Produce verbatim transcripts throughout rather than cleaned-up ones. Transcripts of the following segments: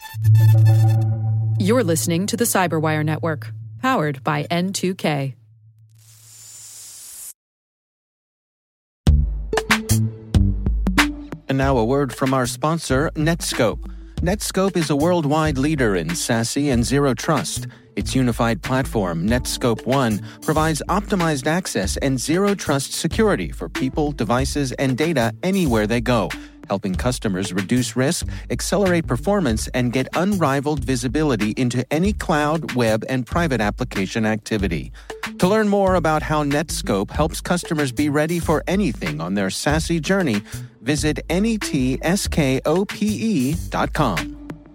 You're listening to the Cyberwire Network, powered by N two K. And now a word from our sponsor, Netskope. Netskope is a worldwide leader in SASE and Zero Trust. Its unified platform, Netskope One, provides optimized access and Zero Trust security for people, devices, and data anywhere they go, helping customers reduce risk, accelerate performance, and get unrivaled visibility into any cloud, web, and private application activity. To learn more about how Netskope helps customers be ready for anything on their SASE journey, visit netskope dot com.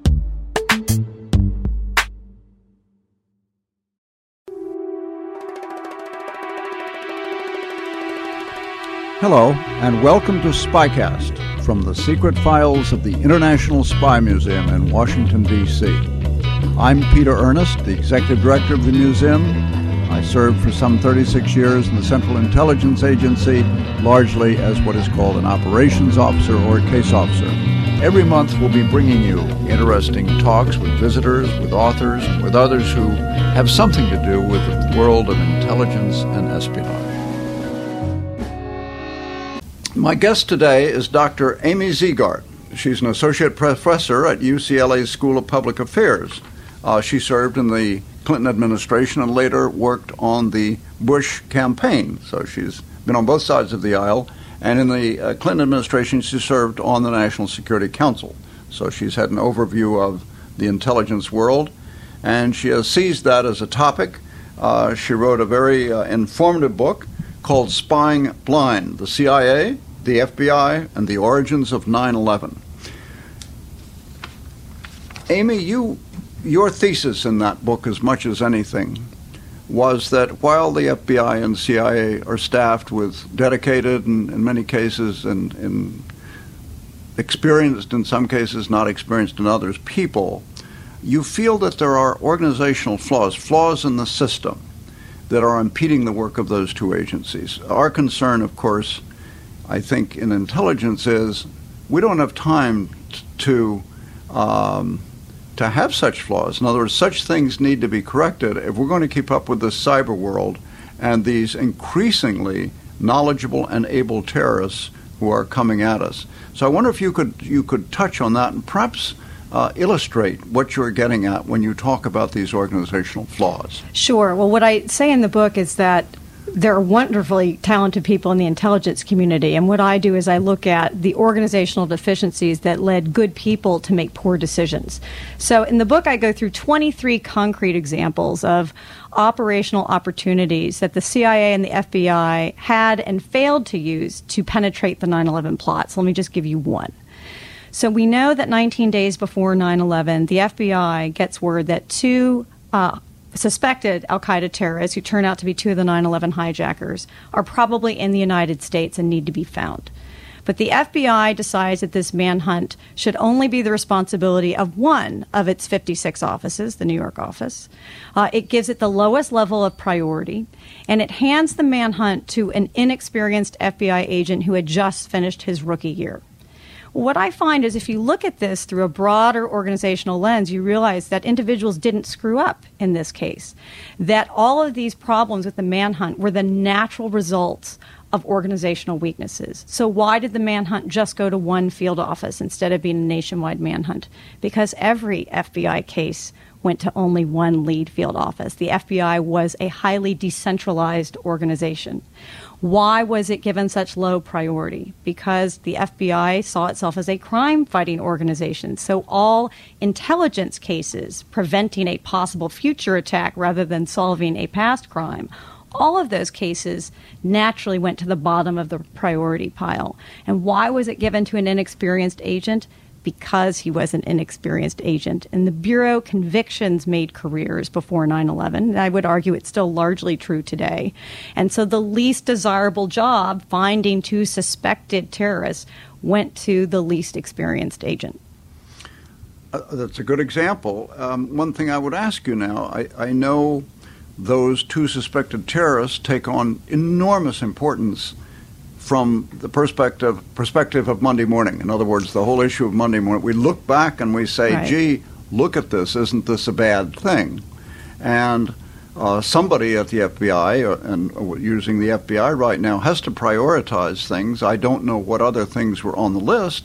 Hello, and welcome to SpyCast from the secret files of the International Spy Museum in Washington, D C I'm Peter Ernest, the Executive Director of the museum. I served for some thirty-six years in the Central Intelligence Agency, largely as what is called an operations officer or a case officer. Every month we'll be bringing you interesting talks with visitors, with authors, and with others who have something to do with the world of intelligence and espionage. My guest today is Doctor Amy Zegart. She's an associate professor at U C L A's School of Public Affairs. Uh, she served in the Clinton administration and later worked on the Bush campaign. So she's been on both sides of the aisle. And in the uh, Clinton administration, she served on the National Security Council. So she's had an overview of the intelligence world. And she has seized that as a topic. Uh, she wrote a very uh, informative book called Spying Blind, the C I A, the F B I, and the Origins of nine eleven. Amy, you, your thesis in that book, as much as anything, was that while the F B I and C I A are staffed with dedicated and, in many cases, and, and experienced in some cases, not experienced in others, people, you feel that there are organizational flaws, flaws in the system, that are impeding the work of those two agencies. Our concern, of course, I think in intelligence is we don't have time t- to um, to have such flaws. In other words, such things need to be corrected if we're going to keep up with the cyber world and these increasingly knowledgeable and able terrorists who are coming at us. So I wonder if you could you could touch on that and perhaps Uh, illustrate what you're getting at when you talk about these organizational flaws. Sure. Well, what I say in the book is that there are wonderfully talented people in the intelligence community, and what I do is I look at the organizational deficiencies that led good people to make poor decisions. So in the book, I go through twenty-three concrete examples of operational opportunities that the C I A and the F B I had and failed to use to penetrate the nine eleven plot. So let me just give you one. So we know that nineteen days before nine eleven, the F B I gets word that two uh, suspected al-Qaeda terrorists, who turn out to be two of the nine eleven hijackers, are probably in the United States and need to be found. But the F B I decides that this manhunt should only be the responsibility of one of its fifty-six offices, the New York office. Uh, it gives it the lowest level of priority, and it hands the manhunt to an inexperienced F B I agent who had just finished his rookie year. What I find is if you look at this through a broader organizational lens, you realize that individuals didn't screw up in this case, that all of these problems with the manhunt were the natural results of organizational weaknesses. So why did the manhunt just go to one field office instead of being a nationwide manhunt? Because every F B I case went to only one lead field office. The F B I was a highly decentralized organization. Why was it given such low priority? Because the F B I saw itself as a crime-fighting organization. So all intelligence cases preventing a possible future attack rather than solving a past crime, all of those cases naturally went to the bottom of the priority pile. And why was it given to an inexperienced agent? Because he was an inexperienced agent. And the Bureau convictions made careers before nine eleven. And I would argue it's still largely true today. And so the least desirable job, finding two suspected terrorists, went to the least experienced agent. Uh, that's a good example. Um, one thing I would ask you now, I, I know those two suspected terrorists take on enormous importance from the perspective perspective of Monday morning. In other words, the whole issue of Monday morning. We look back and we say, right. gee, look at this. Isn't this a bad thing? And uh, somebody at the F B I, uh, and using the F B I right now, has to prioritize things. I don't know what other things were on the list,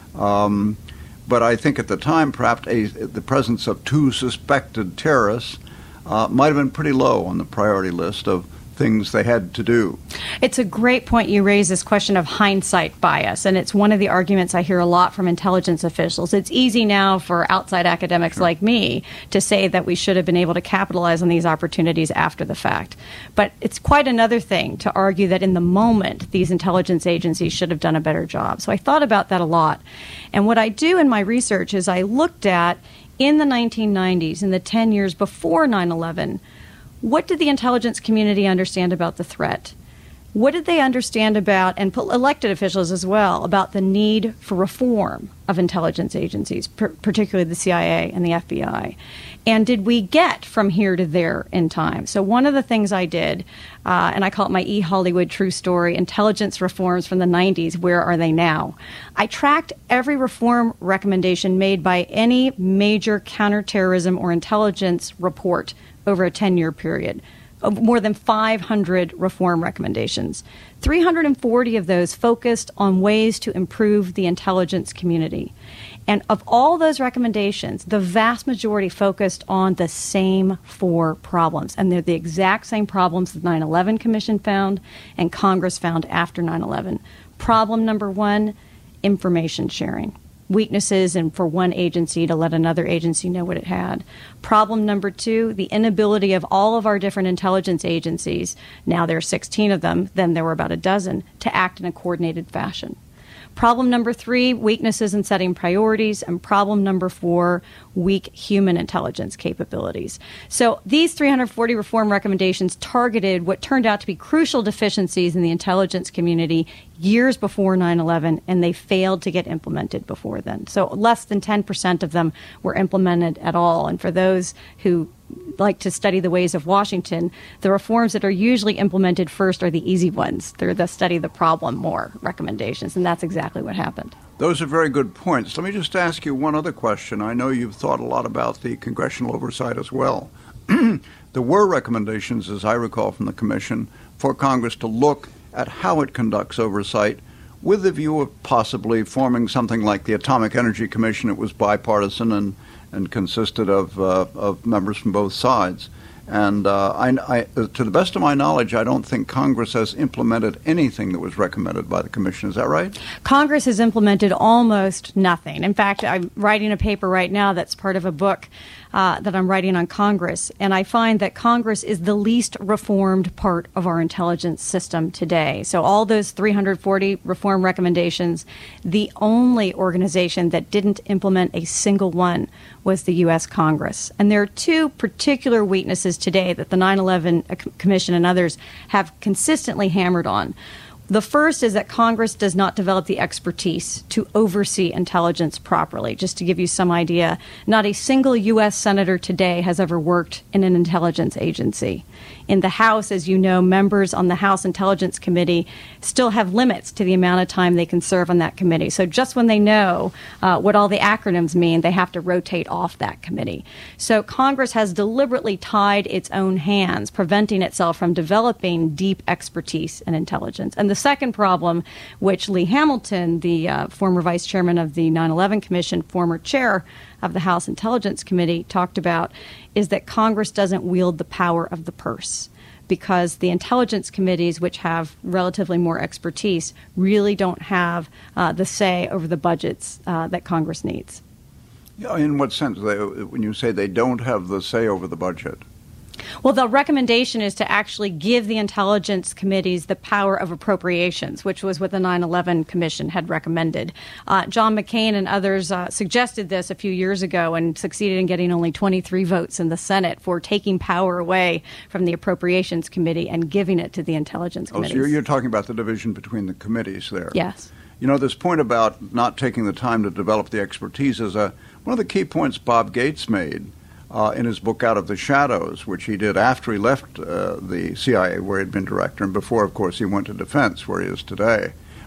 um, but I think at the time, perhaps a, the presence of two suspected terrorists uh, might have been pretty low on the priority list of things they had to do. It's a great point you raise, this question of hindsight bias, and it's one of the arguments I hear a lot from intelligence officials. It's easy now for outside academics Sure. like me to say that we should have been able to capitalize on these opportunities after the fact. But it's quite another thing to argue that in the moment, these intelligence agencies should have done a better job. So I thought about that a lot. And what I do in my research is I looked at, in the nineteen nineties, in the ten years before nine eleven, what did the intelligence community understand about the threat? What did they understand about, and elected officials as well, about the need for reform of intelligence agencies, per- particularly the C I A and the F B I? And did we get from here to there in time? So one of the things I did, uh, and I call it my E-Hollywood true story, intelligence reforms from the nineties, where are they now? I tracked every reform recommendation made by any major counterterrorism or intelligence report over a ten-year period, of more than five hundred reform recommendations. three hundred forty of those focused on ways to improve the intelligence community. And of all those recommendations, the vast majority focused on the same four problems. And they're the exact same problems the nine eleven Commission found and Congress found after nine eleven. Problem number one, information sharing. Weaknesses and for one agency to let another agency know what it had. Problem number two, the inability of all of our different intelligence agencies, now there are sixteen of them, then there were about a dozen, to act in a coordinated fashion. Problem number three, weaknesses in setting priorities. And problem number four, weak human intelligence capabilities. So these three hundred forty reform recommendations targeted what turned out to be crucial deficiencies in the intelligence community years before nine eleven, and they failed to get implemented before then. So less than ten percent of them were implemented at all. And for those who like to study the ways of Washington, the reforms that are usually implemented first are the easy ones. They're the study the problem more recommendations, and that's exactly what happened. Those are very good points. Let me just ask you one other question. I know you've thought a lot about the congressional oversight as well. There were recommendations, as I recall from the Commission, for Congress to look at how it conducts oversight with the view of possibly forming something like the Atomic Energy Commission. It was bipartisan and and consisted of, uh, of members from both sides. And uh, I, I, to the best of my knowledge, I don't think Congress has implemented anything that was recommended by the Commission. Is that right? Congress has implemented almost nothing. In fact, I'm writing a paper right now that's part of a book uh, that I'm writing on Congress. And I find that Congress is the least reformed part of our intelligence system today. So all those three hundred forty reform recommendations, the only organization that didn't implement a single one was the U S Congress. And there are two particular weaknesses today that the nine eleven Commission and others have consistently hammered on. The first is that Congress does not develop the expertise to oversee intelligence properly. Just to give you some idea, not a single U S senator today has ever worked in an intelligence agency. In the House, as you know, members on the House Intelligence Committee still have limits to the amount of time they can serve on that committee. So just when they know uh, what all the acronyms mean, they have to rotate off that committee. So Congress has deliberately tied its own hands, preventing itself from developing deep expertise in intelligence. And the second problem, which Lee Hamilton, the uh, former vice chairman of the nine eleven Commission, former chair of the House Intelligence Committee, talked about, is that Congress doesn't wield the power of the purse, because the intelligence committees, which have relatively more expertise, really don't have uh, the say over the budgets uh, that Congress needs. Yeah, in what sense? They, when you say they don't have the say over the budget? Well, the recommendation is to actually give the intelligence committees the power of appropriations, which was what the nine eleven Commission had recommended. Uh, John McCain and others uh, suggested this a few years ago and succeeded in getting only twenty-three votes in the Senate for taking power away from the Appropriations Committee and giving it to the intelligence oh, committees. So you're, you're talking about the division between the committees there. Yes. You know, this point about not taking the time to develop the expertise is a, one of the key points Bob Gates made Uh, in his book Out of the Shadows, which he did after he left uh, the C I A, where he'd been director, and before, of course, he went to defense, where he is today.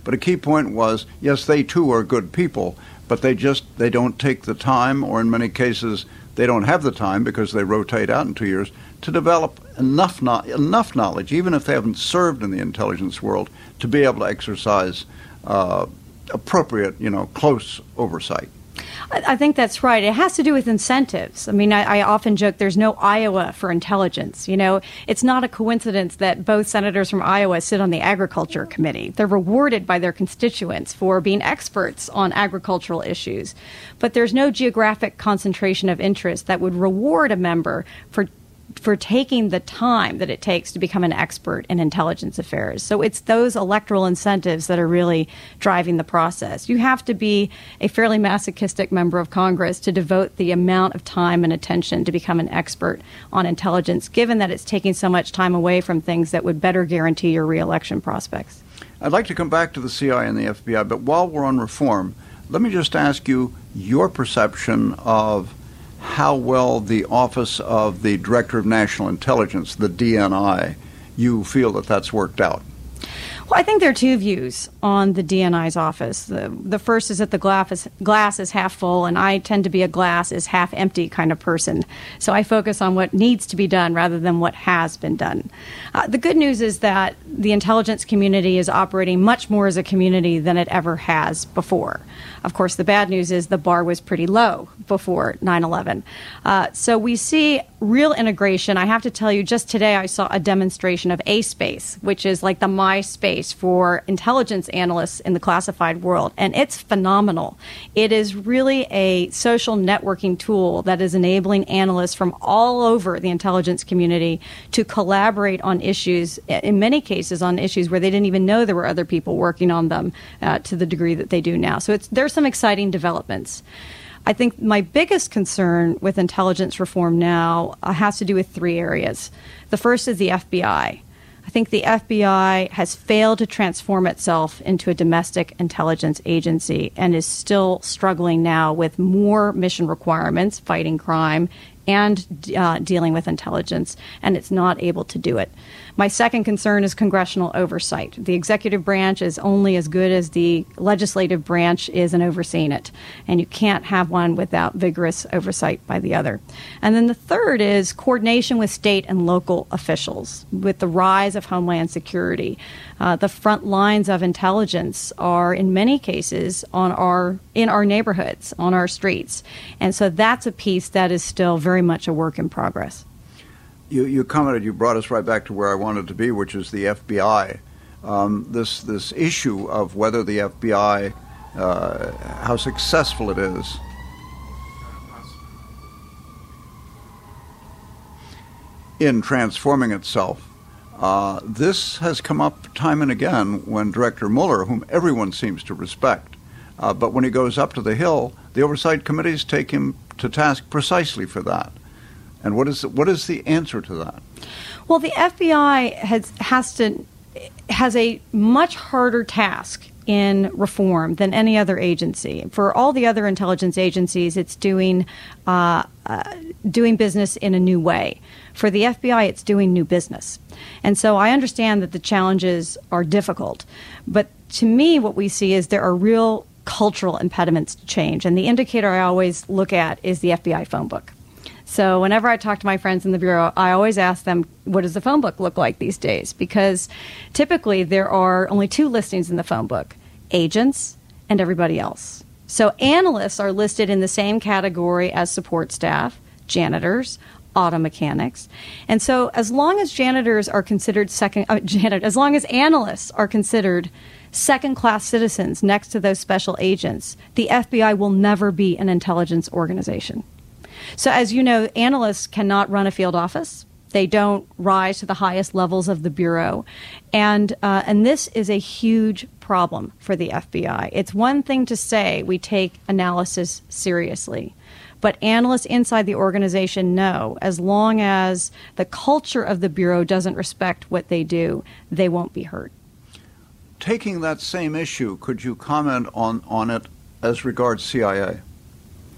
But a key point was, yes, they too are good people, but they just, they don't take the time, or in many cases, they don't have the time because they rotate out in two years, to develop enough no- enough knowledge, even if they haven't served in the intelligence world, to be able to exercise uh, appropriate, you know, close oversight. I think that's right. It has to do with incentives. I mean, I, I often joke there's no Iowa for intelligence. You know, it's not a coincidence that both senators from Iowa sit on the Agriculture Committee. They're rewarded by their constituents for being experts on agricultural issues. But there's no geographic concentration of interest that would reward a member for for taking the time that it takes to become an expert in intelligence affairs. So it's those electoral incentives that are really driving the process. You have to be a fairly masochistic member of Congress to devote the amount of time and attention to become an expert on intelligence, given that it's taking so much time away from things that would better guarantee your reelection prospects. I'd like to come back to the C I A and the F B I, but while we're on reform, let me just ask you your perception of how well the Office of the Director of National Intelligence, the D N I, you feel that that's worked out. Well, I think there are two views on the D N I's office. The, the first is that the glass is, glass is half full, and I tend to be a glass is half empty kind of person. So I focus on what needs to be done rather than what has been done. Uh, the good news is that the intelligence community is operating much more as a community than it ever has before. Of course, the bad news is the bar was pretty low before nine eleven. Uh, so we see real integration. I have to tell you, just today I saw a demonstration of A-Space, which is like the MySpace for intelligence analysts in the classified world, and it's phenomenal. It is really a social networking tool that is enabling analysts from all over the intelligence community to collaborate on issues, in many cases on issues where they didn't even know there were other people working on them uh, to the degree that they do now. So it's there's some exciting developments. I think my biggest concern with intelligence reform now uh, has to do with three areas. The first is the F B I. I think the F B I has failed to transform itself into a domestic intelligence agency and is still struggling now with more mission requirements, fighting crime, and uh, dealing with intelligence, and it's not able to do it. My second concern is congressional oversight. The executive branch is only as good as the legislative branch is in overseeing it, and you can't have one without vigorous oversight by the other. And then the third is coordination with state and local officials. With the rise of Homeland Security, uh, the front lines of intelligence are in many cases on our in our neighborhoods, on our streets, and so that's a piece that is still very much a work in progress. You, you commented, you brought us right back to where I wanted to be, which is the F B I. Um, this this issue of whether the F B I, uh, how successful it is. In transforming itself. Uh, this has come up time and again when Director Mueller, whom everyone seems to respect, uh, but when he goes up to the Hill, the oversight committees take him to task precisely for that. And what is what is the answer to that? Well, the F B I has has to has a much harder task in reform than any other agency. For all the other intelligence agencies, it's doing uh, uh, doing business in a new way. For the F B I, it's doing new business. And so I understand that the challenges are difficult. But to me, what we see is there are real cultural impediments to change. And the indicator I always look at is the F B I phone book. So whenever I talk to my friends in the Bureau, I always ask them, what does the phone book look like these days? Because typically there are only two listings in the phone book, agents and everybody else. So analysts are listed in the same category as support staff, janitors, auto mechanics. And so as long as janitors are considered second, uh, janit, as long as analysts are considered second-class citizens next to those special agents, the F B I will never be an intelligence organization. So as you know, analysts cannot run a field office. They don't rise to the highest levels of the Bureau. And uh, and this is a huge problem for the F B I. It's one thing to say we take analysis seriously, but analysts inside the organization know as long as the culture of the Bureau doesn't respect what they do, they won't be hurt. Taking that same issue, could you comment on, on it as regards C I A?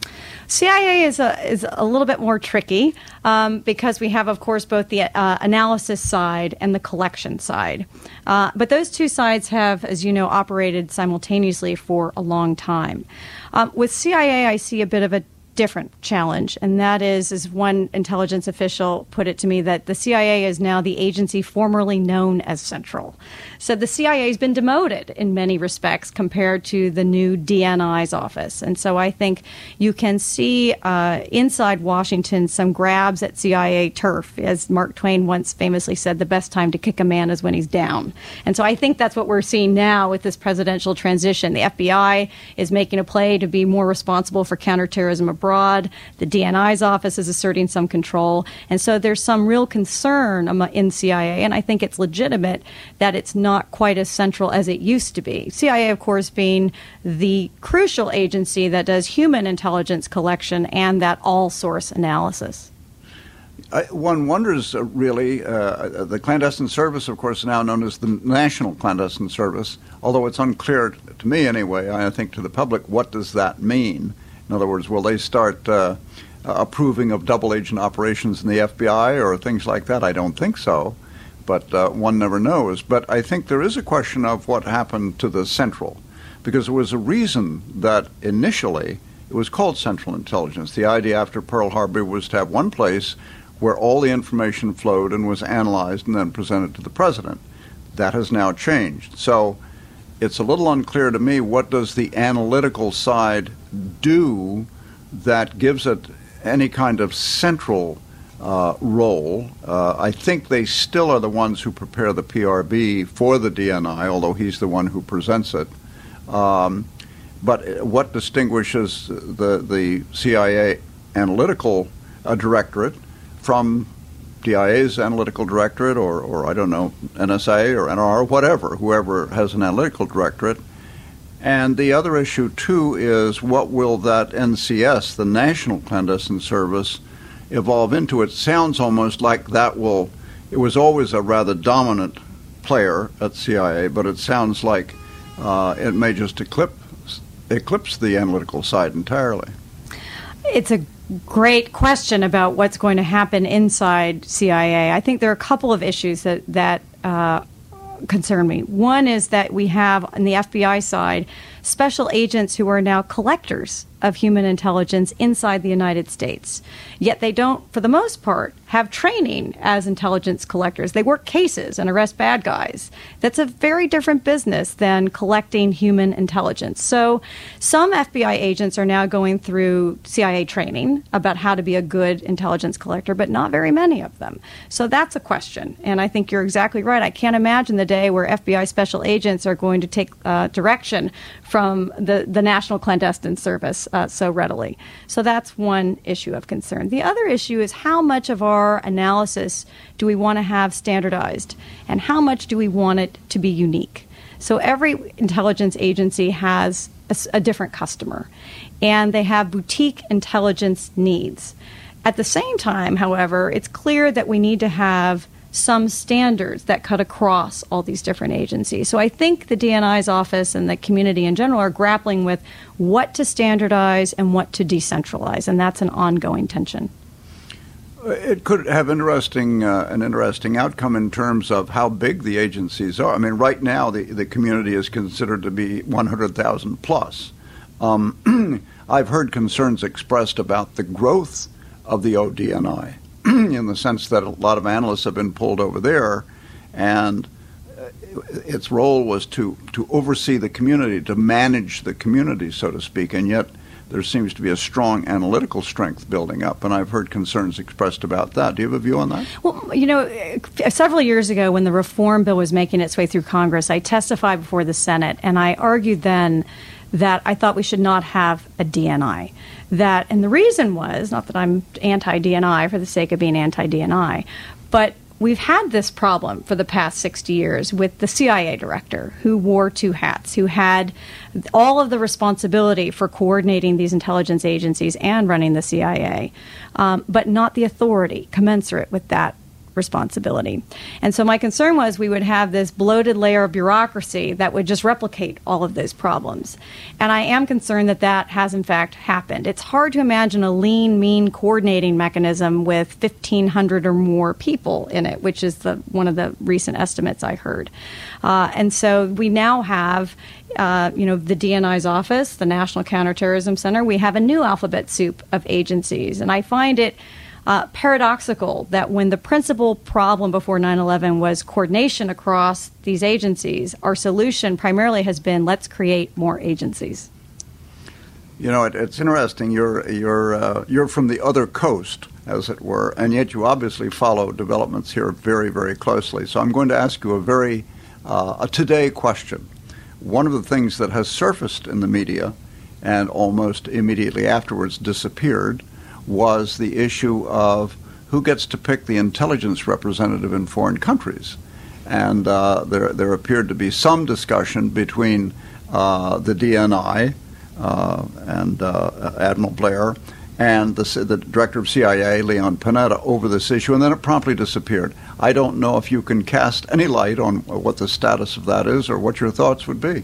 C I A is a is a little bit more tricky um, because we have, of course, both the uh, analysis side and the collection side. Uh, but those two sides have, as you know, operated simultaneously for a long time. Um, with C I A, I see a bit of a different challenge, and that is, as one intelligence official put it to me, that the C I A is now the agency formerly known as Central. So the C I A has been demoted in many respects compared to the new D N I's office. And so I think you can see uh, inside Washington some grabs at C I A turf. As Mark Twain once famously said, the best time to kick a man is when he's down. And so I think that's what we're seeing now with this presidential transition. The F B I is making a play to be more responsible for counterterrorism abroad. The D N I's office is asserting some control. And so there's some real concern in C I A, and I think it's legitimate that it's not quite as central as it used to be. C I A, of course, being the crucial agency that does human intelligence collection and that all-source analysis. I, one wonders, uh, really, uh, the clandestine service, of course, now known as the National Clandestine Service, although it's unclear to me anyway, I think to the public, what does that mean? In other words, will they start uh, approving of double agent operations in the F B I or things like that? I don't think so, but uh, one never knows. But I think there is a question of what happened to the Central, because there was a reason that initially it was called Central Intelligence. The idea after Pearl Harbor was to have one place where all the information flowed and was analyzed and then presented to the president. That has now changed. So it's a little unclear to me, what does the analytical side do that gives it any kind of central uh, role? Uh, I think they still are the ones who prepare the P R B for the D N I, although he's the one who presents it. Um, but what distinguishes the, the C I A analytical uh, directorate from D I A's analytical directorate, or, or I don't know, N S A or N R, whatever, whoever has an analytical directorate? And the other issue, too, is what will that N C S, the National Clandestine Service, evolve into? It sounds almost like that will, it was always a rather dominant player at C I A, but it sounds like uh, it may just eclipse, eclipse the analytical side entirely. It's a great question about what's going to happen inside C I A. I think there are a couple of issues that, that uh, concern me. One is that we have, on the F B I side, special agents who are now collectors of human intelligence inside the United States. Yet they don't, for the most part, have training as intelligence collectors. They work cases and arrest bad guys. That's a very different business than collecting human intelligence. So some F B I agents are now going through C I A training about how to be a good intelligence collector, but not very many of them. So that's a question. And I think you're exactly right. I can't imagine the day where F B I special agents are going to take uh, direction from the, the National Clandestine Service uh, so readily. So that's one issue of concern. The other issue is how much of our analysis do we want to have standardized, and how much do we want it to be unique? So every intelligence agency has a, a different customer, and they have boutique intelligence needs. At the same time, however, it's clear that we need to have some standards that cut across all these different agencies. So I think the D N I's office and the community in general are grappling with what to standardize and what to decentralize, and that's an ongoing tension. It could have interesting uh, an interesting outcome in terms of how big the agencies are. I mean, right now the, the community is considered to be one hundred thousand plus. Um, I've heard concerns expressed about the growth of the O D N I, in the sense that a lot of analysts have been pulled over there, and its role was to, to oversee the community, to manage the community, so to speak, and yet there seems to be a strong analytical strength building up, and I've heard concerns expressed about that. Do you have a view on that? Well, you know, several years ago when the reform bill was making its way through Congress, I testified before the Senate, and I argued then that I thought we should not have a D N I. That, and the reason was, not that I'm anti-D N I for the sake of being anti-D N I, but we've had this problem for the past sixty years with the C I A director who wore two hats, who had all of the responsibility for coordinating these intelligence agencies and running the C I A, um, but not the authority commensurate with that responsibility. And so my concern was we would have this bloated layer of bureaucracy that would just replicate all of those problems. And I am concerned that that has in fact happened. It's hard to imagine a lean, mean coordinating mechanism with fifteen hundred or more people in it, which is the one of the recent estimates I heard. Uh, and so we now have Uh, you know, the D N I's office, the National Counterterrorism Center. We have a new alphabet soup of agencies. And I find it uh, paradoxical that when the principal problem before nine eleven was coordination across these agencies, our solution primarily has been let's create more agencies. You know, it, it's interesting. You're you're uh, you're from the other coast, as it were, and yet you obviously follow developments here very, very closely. So I'm going to ask you a very uh, a today question. One of the things that has surfaced in the media and almost immediately afterwards disappeared was the issue of who gets to pick the intelligence representative in foreign countries. And uh, there, there appeared to be some discussion between uh, the D N I uh, and uh, Admiral Blair and the, the director of C I A, Leon Panetta, over this issue, and then it promptly disappeared. I don't know if you can cast any light on what the status of that is or what your thoughts would be.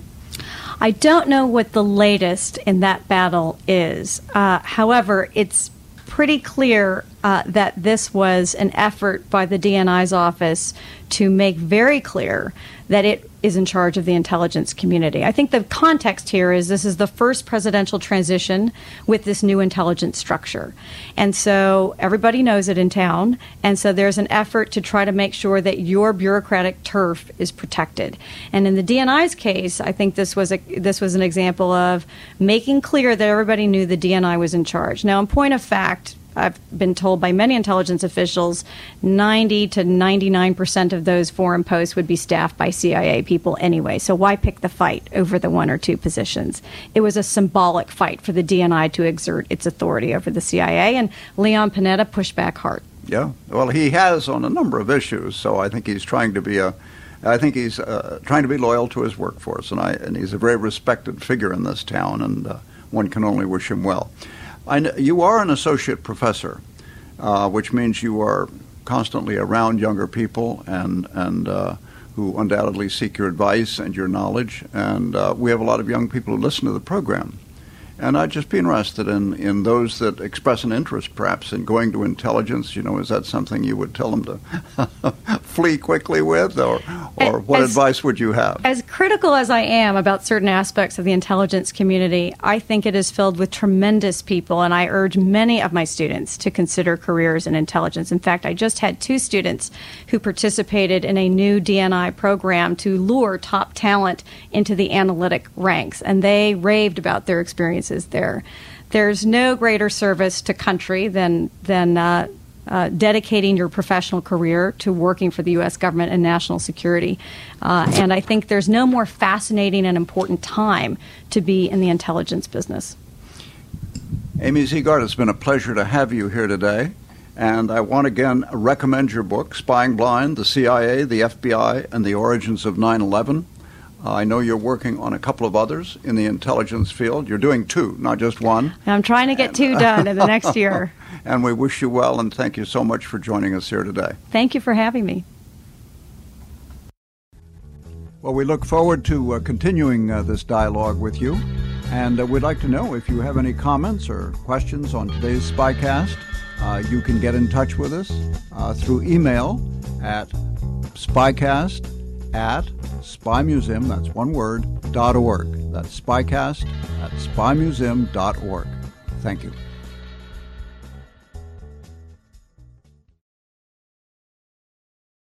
I don't know what the latest in that battle is. Uh, however, it's pretty clear uh, that this was an effort by the D N I's office to make very clear that it is in charge of the intelligence community. I think the context here is this is the first presidential transition with this new intelligence structure. And so everybody knows it in town. And so there's an effort to try to make sure that your bureaucratic turf is protected. And in the D N I's case, I think this was a this was an example of making clear that everybody knew the D N I was in charge. Now, in point of fact, I've been told by many intelligence officials, ninety to ninety-nine percent of those foreign posts would be staffed by C I A people anyway. So why pick the fight over the one or two positions? It was a symbolic fight for the D N I to exert its authority over the C I A, and Leon Panetta pushed back hard. Yeah, well, he has on a number of issues, so I think he's trying to be a, I think he's uh, trying to be loyal to his workforce, and I and he's a very respected figure in this town, and uh, one can only wish him well. I know, you are an associate professor, uh, which means you are constantly around younger people and and uh, who undoubtedly seek your advice and your knowledge. And uh, we have a lot of young people who listen to the program. And I'd just be interested in, in those that express an interest, perhaps, in going to intelligence. You know, is that something you would tell them to flee quickly with, or or what as, advice would you have? As critical as I am about certain aspects of the intelligence community, I think it is filled with tremendous people, and I urge many of my students to consider careers in intelligence. In fact, I just had two students who participated in a new D N I program to lure top talent into the analytic ranks, and they raved about their experience there. There's no greater service to country than than uh, uh, dedicating your professional career to working for the U S government and national security. Uh, and I think there's no more fascinating and important time to be in the intelligence business. Amy Ziegart, it's been a pleasure to have you here today. And I want again recommend your book, Spying Blind, the C I A, the F B I, and the Origins of nine eleven. Uh, I know you're working on a couple of others in the intelligence field. You're doing two, not just one. I'm trying to get and, two done in the next year. And we wish you well, and thank you so much for joining us here today. Thank you for having me. Well, we look forward to uh, continuing uh, this dialogue with you. And uh, we'd like to know if you have any comments or questions on today's Spycast. Uh, you can get in touch with us uh, through email at spycast at spymuseum, that's one word, dot org. That's spycast at spymuseum dot org. Thank you.